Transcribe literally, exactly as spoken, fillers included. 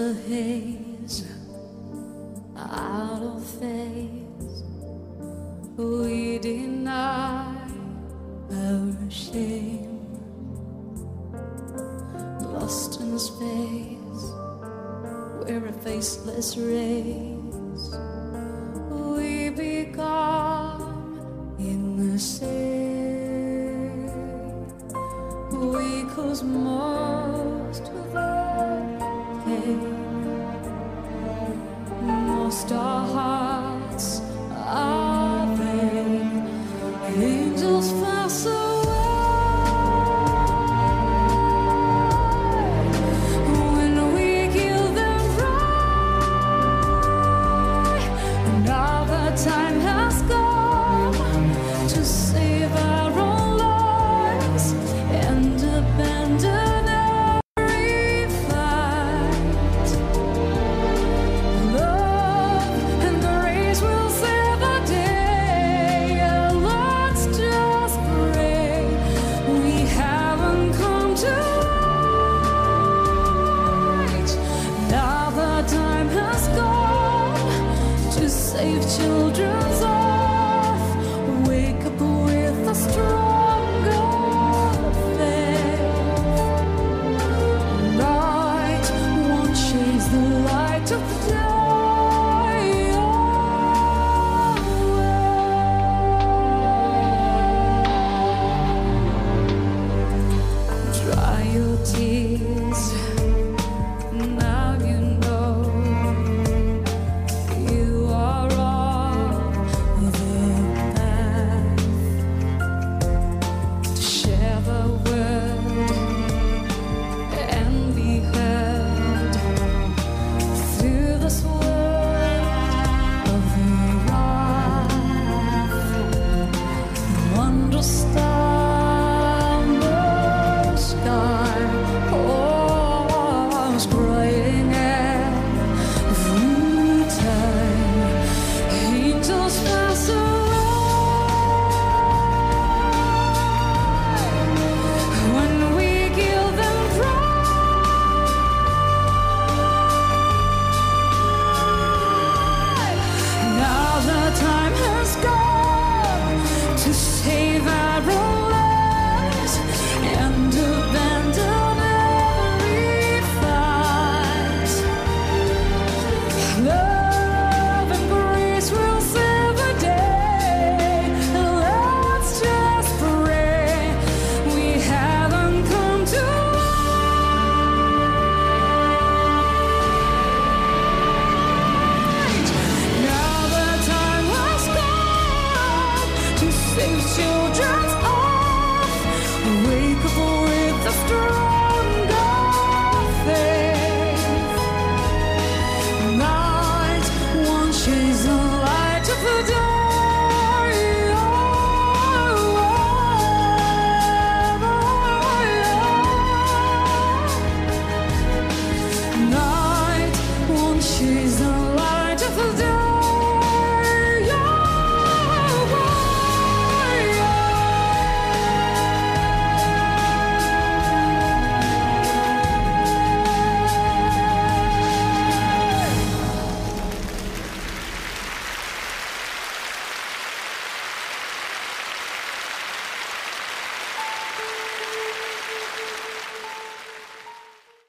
the haze, out of phase, we deny our shame, lost in space, we're a faceless race, we become insane, we cause most of the pain, most our hearts are vain, angels pass away when we kill them right. Another time has come to save our own lives and abandon every fight. Love and grace will save the day. Let's just pray we haven't come too late. Now the time has come to save children's life. Wake up with a stronger faith. Light won't chase the light of day away. Dry your tears, now you know you are on the path to share the word and be heard through this world of life. Wondrous.